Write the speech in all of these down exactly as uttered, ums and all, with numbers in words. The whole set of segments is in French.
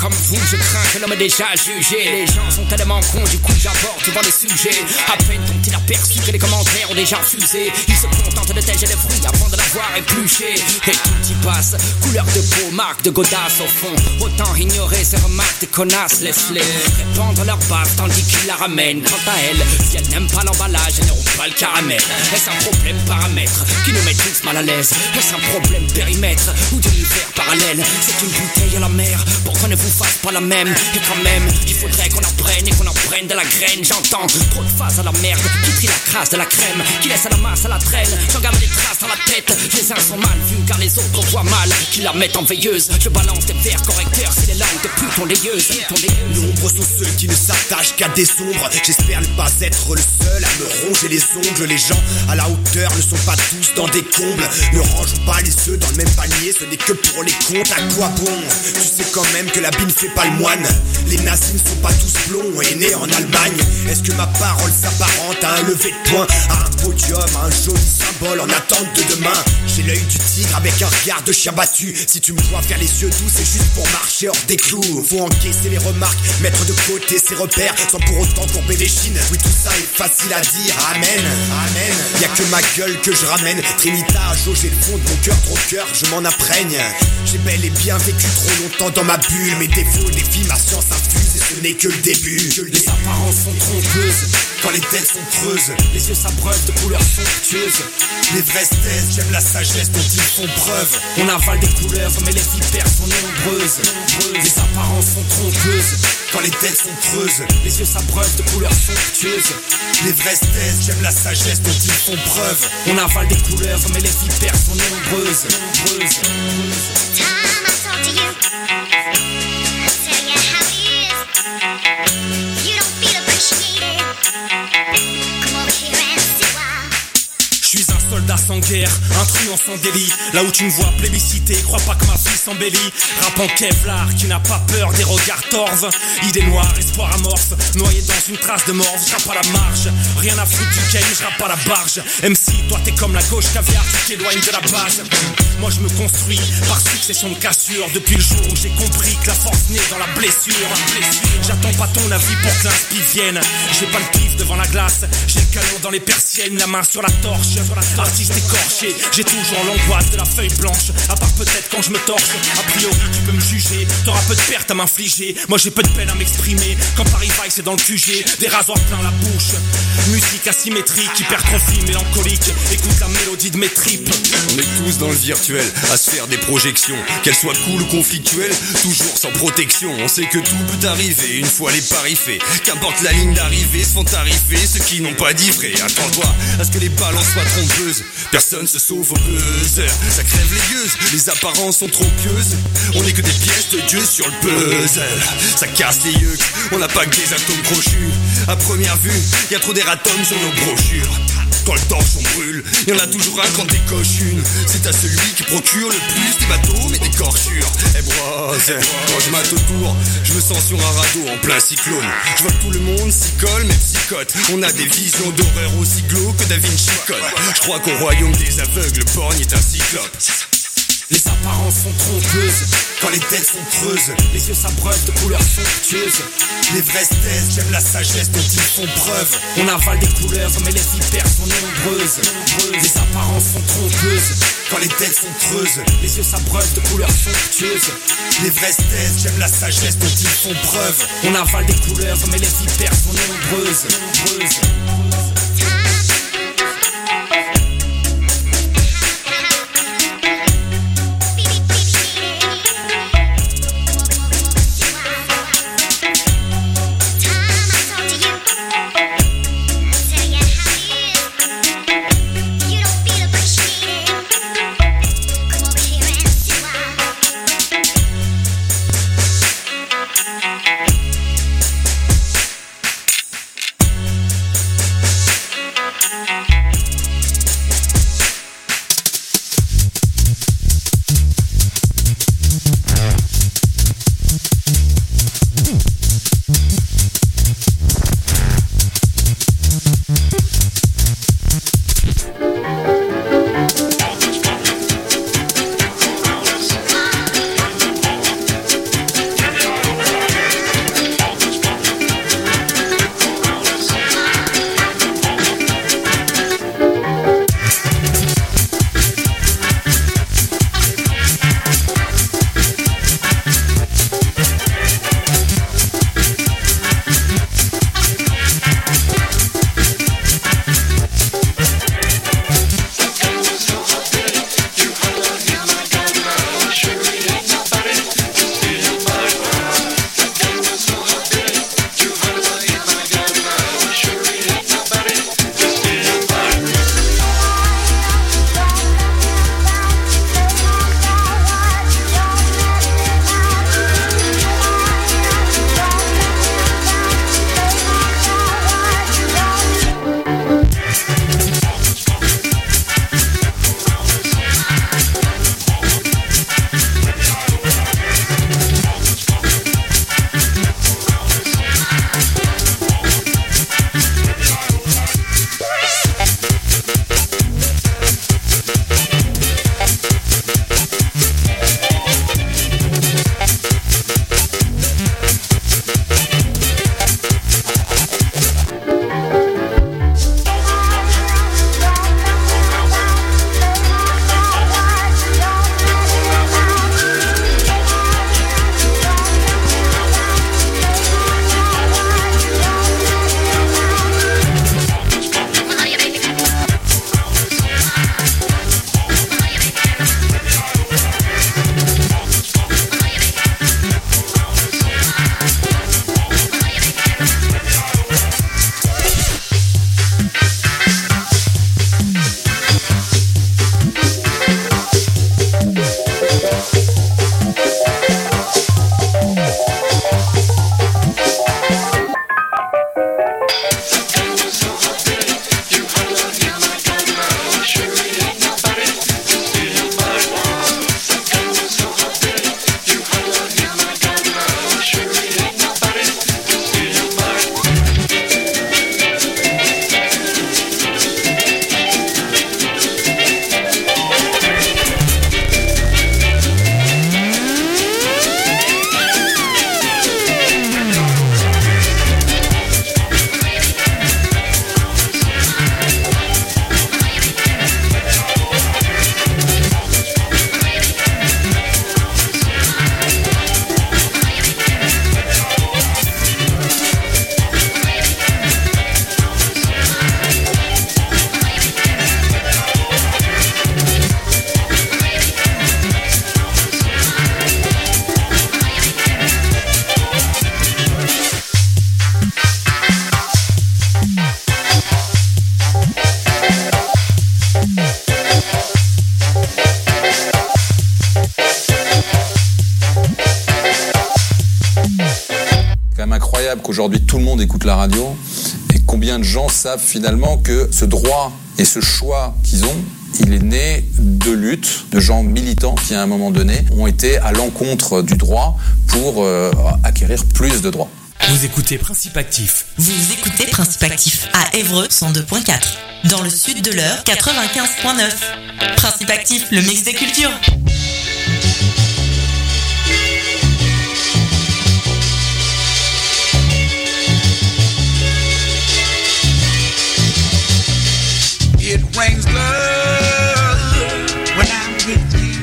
comme vous, je crains que l'homme est déjà jugé. Les gens sont tellement cons, du coup j'apporte devant les sujets. À peine ont-ils aperçu que les commentaires ont déjà fusé. Ils se contentent de têcher les fruits avant de l'avoir épluché. Et tout y passe, couleur de peau, marque de godasse au fond. Autant ignorer ces remarques de connasses, laisse-les répandre leur baffe tandis qu'ils la ramènent. Quant à elles, si elles n'aiment pas l'emballage, elles n'auront pas le caramel. Est-ce un problème paramètre qui nous met tous mal à l'aise? Est-ce un problème périmètre ou d'univers parallèle? C'est une bouteille à la mer pour qu'on ne vous fasse pas la même. Et quand même, il faudrait qu'on apprenne et qu'on en prenne de la graine. J'entends trop de phases à la merde qui trient la crasse de la crème, qui laisse à la masse à la traîne. J'en garde des traces dans la tête. Les uns sont mal vus car les autres voient mal, qui la mettent en veilleuse. Je balance des vers correcteurs, c'est les langues de pute ont layeuse. Nombreux sont ceux qui ne s'attachent qu'à des ombres. J'espère ne pas être le seul à me ronger les ongles. Les gens à la hauteur ne sont pas tous dans des combles. Ne rangeons pas les œufs dans le même panier, ce n'est que pour les comptes. À quoi bon? Tu sais quand même que la bille ne fait pas le moine. Les nazis ne sont pas tous blonds et nés en Allemagne. Est-ce que ma parole s'apparente à un lever de poing, à un podium, à un joli symbole en attente de demain? J'ai l'œil du tigre avec un regard de chien battu. Si tu me vois faire les yeux doux, c'est juste pour marcher hors des clous. Faut encaisser les remarques, mettre de côté ses repères, sans pour autant courber les chines. Oui, tout ça est facile à dire, amen, amen. Y'a que ma gueule que je ramène. Trinita a jaugé le fond de mon cœur, trop cœur, je m'en imprègne. J'ai bel et bien vécu trop longtemps dans ma bulle. Mes défauts défient ma science infuse et ce n'est que le début. Les apparences sont trompeuses quand les têtes sont creuses. Les yeux s'abreuvent de couleurs somptueuses. Les vraies thèses, j'aime la sagesse dont ils font preuve. On avale des couleurs mais les vipères sont nombreuses. Les apparences sont trompeuses quand les têtes sont creuses. Les yeux s'abreuvent de couleurs somptueuses. Les vraies thèses, j'aime la sagesse dont ils font preuve. On avale des couleurs mais les vipères sont nombreuses. Je suis un soldat sans guerre, un truand sans délit. Là où tu me vois plébiscité, crois pas que ma vie s'embellit. Rap en Kevlar, qui n'a pas peur des regards torves. Idée noire, espoir amorphe, noyé dans une trace de morve. Je rappe à la marge, rien à foutre du game, je rappe à la barge. M C, toi t'es comme la gauche caviar, tu t'éloignes de la base. Moi je me construis par succession de cassures. Depuis le jour où j'ai compris que la force naît dans la blessure. J'attends pas ton avis pour que l'inspi vienne. J'ai pas le pif devant la glace, j'ai le canon dans les persiennes, la main sur la torche. Artiste écorché, j'ai toujours l'angoisse de la feuille blanche. À part peut-être quand je me torche. A priori tu peux me juger, t'auras peu de pertes à m'infliger. Moi j'ai peu de peine à m'exprimer. Quand Paris Vice c'est dans le Q G, des rasoirs plein la bouche. Musique asymétrique, hypertrophie mélancolique. Écoute la mélodie de mes tripes. On est tous dans le virtuel, à se faire des projections. Qu'elles soient cool ou conflictuelles, toujours sans protection. On sait que tout peut arriver une fois les paris faits. Qu'importe la ligne d'arrivée, se font tarifer ceux qui n'ont pas d'ivré. Attends-toi à ce que les balances soient trompeuses. Personne se sauve au buzzer. Ça crève les gueuses, les apparences sont trop pieuses. On est que des pièces de Dieu sur le puzzle. Ça casse les yeux, on n'a pas que des atomes crochus. À première vue, y a trop d'erratums sur nos brochures. Quand le torchon brûle, y'en a toujours un quand décoche une. C'est à celui qui procure le plus des bateaux mais des corchures. Eh bros, quand je mate autour, je me sens sur un radeau en plein cyclone. Je vois que tout le monde s'y colle mais psychote. On a des visions d'horreur aussi glauques que Da Vinci Code. Je crois qu'au royaume des aveugles, le porn est un cyclope. Les apparences sont trompeuses quand les têtes sont creuses. Les yeux s'abreuvent de couleurs somptueuses. Les vraies thèses, j'aime la sagesse dont ils font preuve. On avale des couleurs mais les vipères sont nombreuses. Les apparences sont trompeuses quand les têtes sont creuses. Les yeux s'abreuvent de couleurs somptueuses. Les vraies thèses, j'aime la sagesse dont ils font preuve. On avale des couleurs mais les vipères sont nombreuses. incroyable qu'aujourd'hui tout le monde écoute la radio et combien de gens savent finalement que ce droit et ce choix qu'ils ont, il est né de luttes de gens militants qui à un moment donné ont été à l'encontre du droit pour euh, acquérir plus de droits. Vous écoutez Principe Actif. Vous écoutez Principe Actif à Évreux cent deux virgule quatre. Dans le sud de l'Eure quatre-vingt-quinze virgule neuf. Principe Actif, le mix des cultures. It rains blood when I'm with you.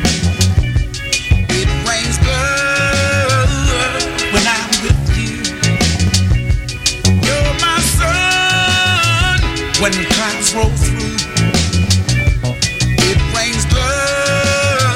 It rains blood when I'm with you. You're my sun when the clouds roll through. It rains blood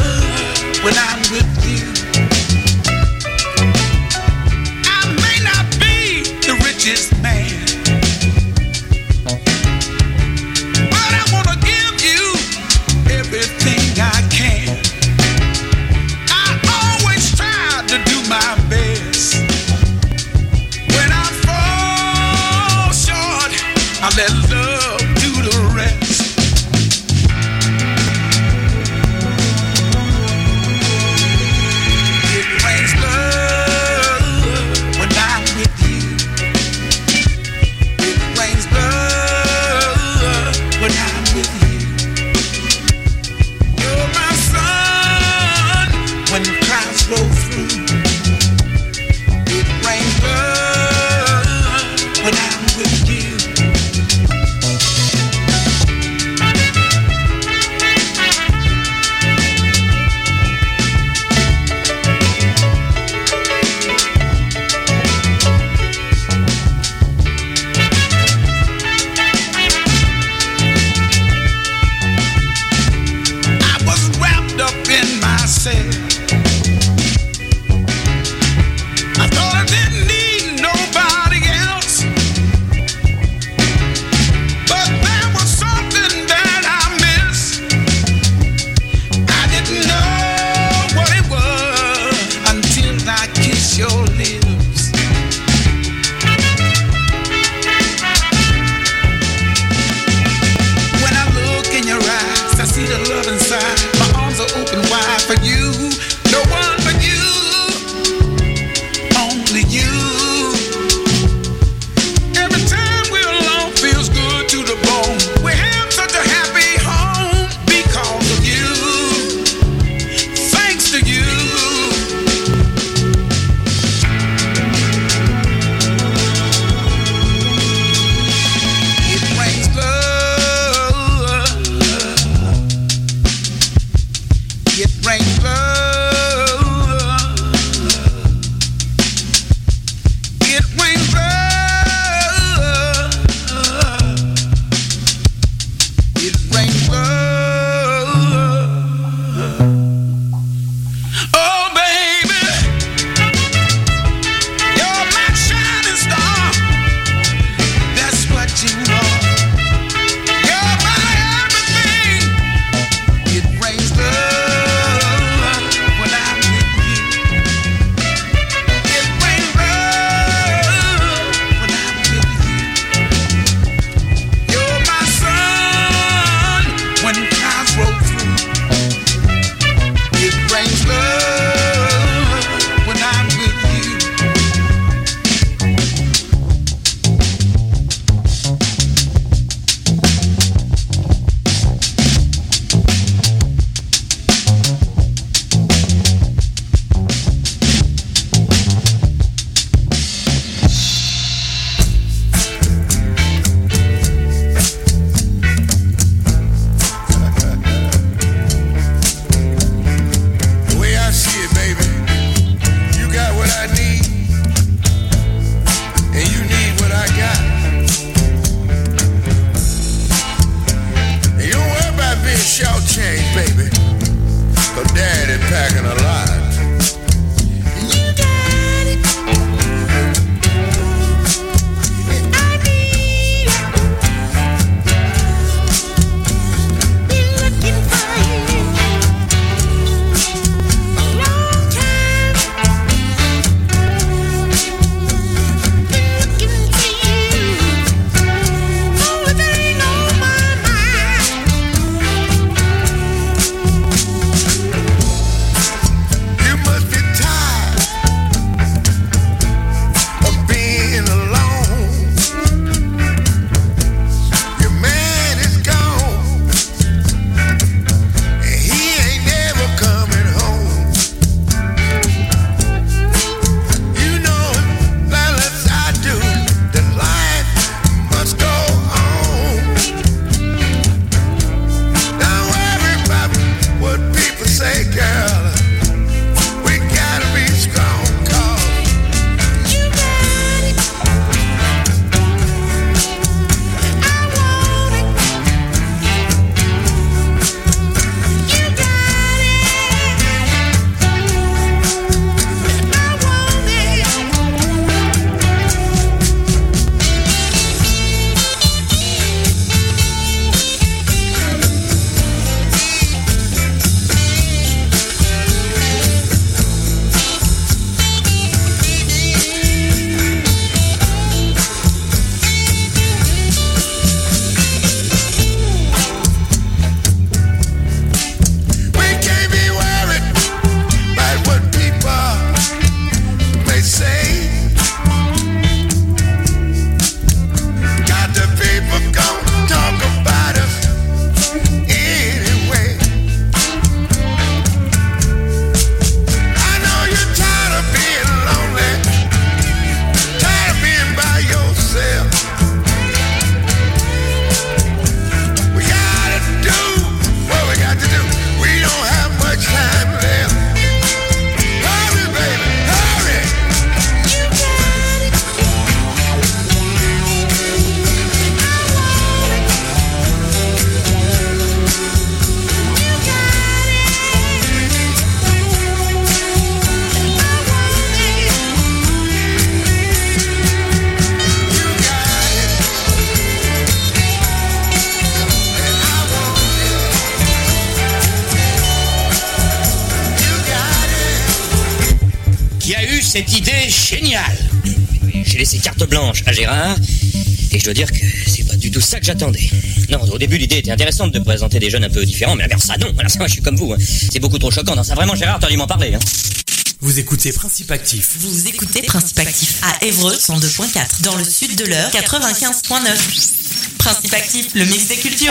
a eu cette idée géniale? J'ai laissé carte blanche à Gérard, et je dois dire que c'est pas du tout ça que j'attendais. Non, au début, l'idée était intéressante de présenter des jeunes un peu différents, mais alors ça, non. Alors ça, moi, je suis comme vous. Hein. C'est beaucoup trop choquant. Non, ça, vraiment, Gérard, t'as dû m'en parler. Hein. Vous écoutez Principe Actif. Vous écoutez Principe Actif à Évreux cent deux point quatre, dans le sud de l'Eure quatre-vingt-quinze point neuf. Principe Actif, le mix des cultures.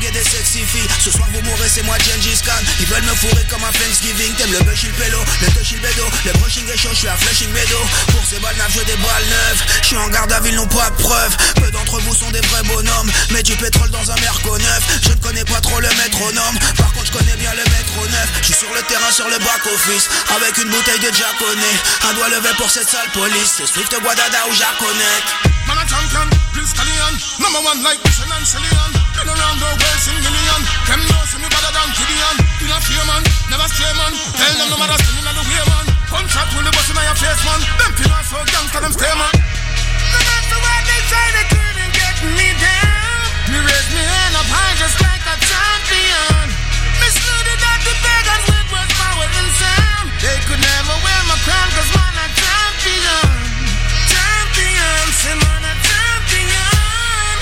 Ce soir vous mourrez, c'est moi Gengis Khan. Ils veulent me fourrer comme un Thanksgiving. T'aimes le bush, le pélo, le deux Flashy le bédo, le brushing est chaud, je suis à Flushing Meadow. Pour ces balles neufs, je des balles neuves. Je suis en garde à ville, non pas de preuves. Peu d'entre vous sont des vrais bonhommes. Mets du pétrole dans un merco neuf. Je ne connais pas trop le métronome. Par contre je connais bien le métro neuf. Je suis sur le terrain, sur le back office. Avec une bouteille de Jaconet. Un doigt levé pour cette sale police. C'est Swift, Guadada ou Jaconet. Man a champion, Prince Callion. Number one like Mission and Cillian. Been around the world in million. Them know see me better than Gideon. You not fear man, never stray man. Tell them no matter skinny in the way man. Punch out with the bus in your face man. Them feelings so gangsta them stay man. No matter what they try, they couldn't get me down. Me raise me hand up high just like a champion. Me saluted at the pagans with words, power and sound. They could never wear my crown cause man a champion. Champion, say man a champion.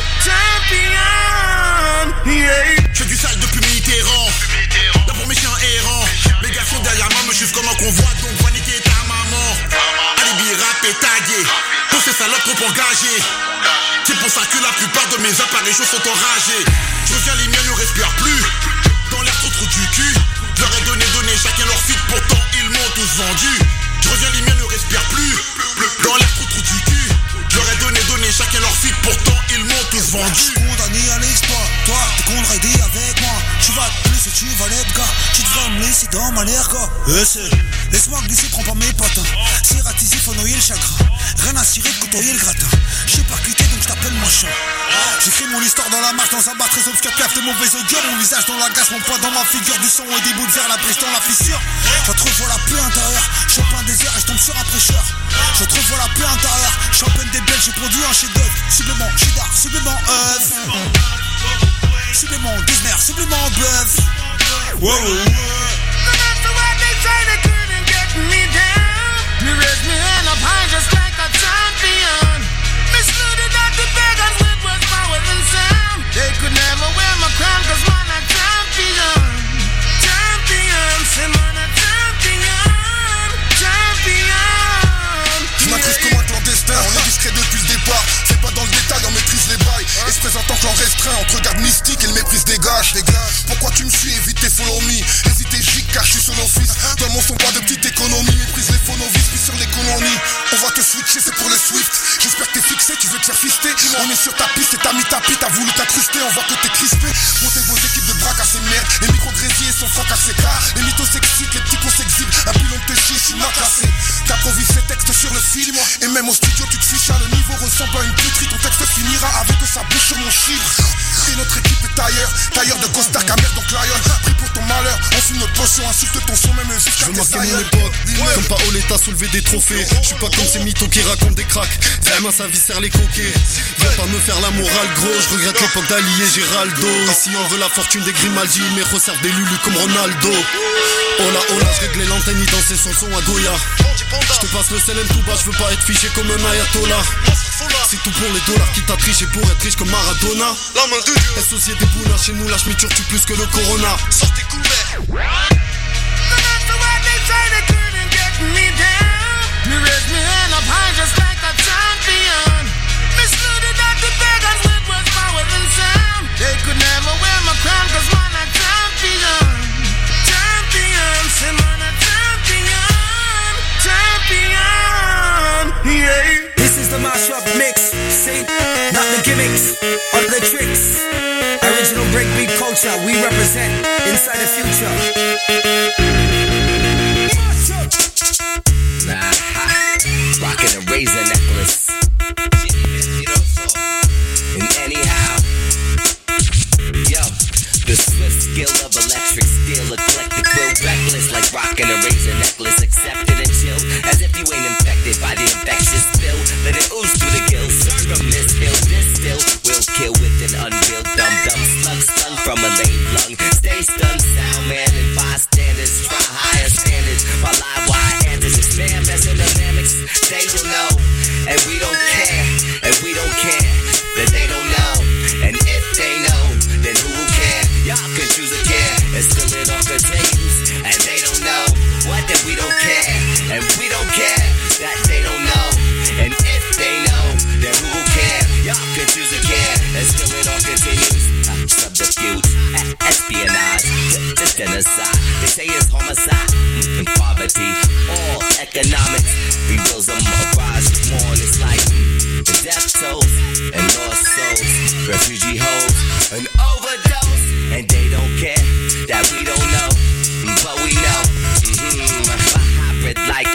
Champion, yeah. Je fais du sale depuis Mitterrand. Là pour mes chiens errants. Mes gars sont derrière moi, me chiffrent comme un convoi. Donc va niquer ta maman. Alibi rap et tagué. Pour ces salopes trop engagées. C'est pour ça que la plupart de mes apparitions sont enragées. Je reviens, les miens ne respirent plus. Dans l'air trop trop du cul. Je leur ai donné, donné chacun leur feed. Pourtant ils m'ont tous vendu. Je reviens, les miens ne respirent plus. Dans l'air trop trop du cul. Je leur ai donné, donné chacun leur feed. Pourtant ils m'ont tous vendu. Je suis condamné à l'exploit. Toi t'es condamné avec moi. Tu vas te plus et tu vas l'être gars. Tu devrais me laisser dans ma l'air gars. Euh c'est laisse-moi glisser, prends pas mes patins. C'est ratisé, faut noyer le chagrin. Rien à cirer de côtoyer le gratin. Je sais pas quitter donc je t'appelle machin. J'écris mon histoire dans la marche, dans un bar très obscur, cave de mauvais augure. Mon visage dans la glace, mon poing dans ma figure. Du sang et des bouts de verre, la brèche dans la fissure. J'entrevois la pluie intérieure. Je chope un désert et je tombe sur un prêcheur. J'entrevois la pluie intérieure. Je peine des belles, j'ai produit un chef d'œuvre. Supplément, cheddar, supplément œuf. Supplément Disney, supplément bœuf. Wow, wow, wow. No matter what they try, they couldn't get me down. Me raise me hand up high just like a champion. Me saluted at the pagans with words, power and sound. They could never wear my crown cause man a champion. Champion, say man a champion. Champion. Je m'incruste comme un clandestin, on est discret depuis le départ. C'est pas dans le détail, on maîtrise les bails. Et se présente en clan restreint, entre garde mystique et le méprise dégage. Pourquoi tu me suis, évite tes follow me. Hésitez gic car je suis son office. Dans mon son pas de petite économie. Méprise les faux novices, puis sur l'économie. On va te switcher, c'est pour le Swift. J'espère que t'es fixé, tu veux te faire fister. On est sur ta piste et t'as mis ta pite, t'as voulu t'incruster. On voit que t'es crispé. Montez vos équipes de braque à ces merdes. Les micro-grésiers sont francs à ces cas. Les mythos s'excitent, les petits cons s'exhibent. Un pilon te chie, je suis mal classé. T'improvises ces textes sur le film. Et même au studio tu te fiches à le niveau ressemble à une puterie. Ton texte finira avec sa bouche sur mon chiffre. Et notre équipe est tailleur, tailleur de costard camer donc lion. Pris pour ton malheur, on fume notre potion, insulte ton son même jusqu'à tes marquer mon époque, comme Paoletta soulever des trophées. Je suis pas comme ces mythos qui racontent des cracks. Sa main sa vie serre les coquets. Viens pas me faire la morale gros. Je regrette l'époque d'Ali et Géraldo. Ici on veut la fortune des Grimaldi, mais resserve des Lulu comme Ronaldo. Hola hola, je réglais l'antenne, il dansait son son à Goya. Je te passe le célèbre tout bas, je veux pas être fiché comme un ayatollah. C'est tout pour les dollars qui t'a triché pour être riche comme Maradona. La main de Dieu. Associé des bounas, chez nous la schmiture tue plus que le Corona. Sortez couverts. No matter what they try, they couldn't get me down. Me raise me hand up high just like a champion. Me saluted at the pagans with words, power and sound. They could never wear my crown cause man a champion. Champion, say man a champion. Champion, yeah. This is the mashup mix, see? Not the gimmicks or the tricks. Original breakbeat culture, we represent inside the future. Nah, rockin' a razor necklace. And anyhow, yo, the swift skill of electric steel, eclectic, will reckless like rockin' a razor necklace. Accepted and chill, as if you ain't infected by the infectious spill. Let it ooze through the gills, from this hill, this still will kill with an unreal dumb dumb slug stung from a lame lung. Stay stunned, sound man and bystanders try higher standards. While live wire answers expand, best in dynamics. They will know, and we don't care, and we don't care that they don't know. And if they know, then who will care? Y'all can choose a care and spill it off the tables, and they don't know what that we don't care, and we don't care that they don't know.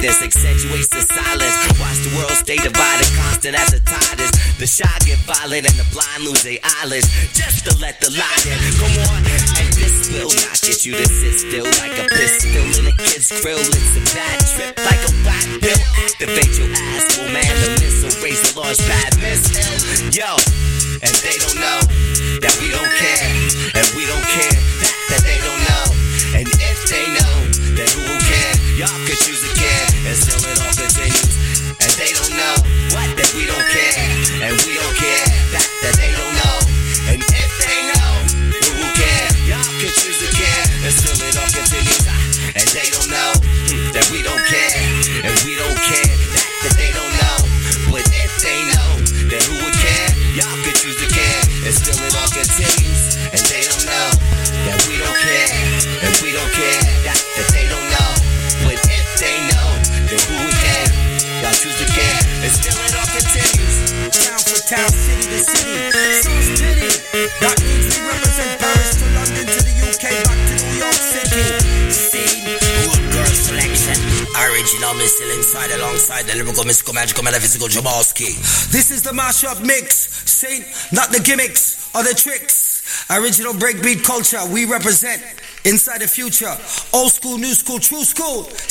this accentuates the silence. Watch the world stay divided, constant as the tide is. The shy get violent and the blind lose their eyelids. Just to let the light in, come on. And this will not get you to sit still like a pistol in a kid's grill. It's a bad trip like a whack pill. Activate your asshole, man. The missile raise the launch pad missile. Yo, and they don't know that we don't care, and we don't care that, that they don't know. And if they know, then who will care? Y'all could choose to care, and still it all continues. And they don't know what that we don't care, and we don't care that, that they don't know. And if they know, who will care? Y'all could choose to care, and still it all continues. And they don't know that we don't care, and we don't care that, that they don't know. But if they know, then who would care? Y'all could choose to care, and still it all continues. And they don't know that we don't care, and we don't care that, that they don't know. But if they know, then who would care? Y'all choose to care, and still it all continues. Town for town, city to city, so's pity. That means we represent Paris to London to the U K, back to New York City. See, good girl selection. Original me still inside alongside the lyrical, mystical, magical, metaphysical Jamalski. This is the mashup mix, Saint, not the gimmicks or the tricks. Original breakbeat culture, we represent inside the future. Old school, new school, true school.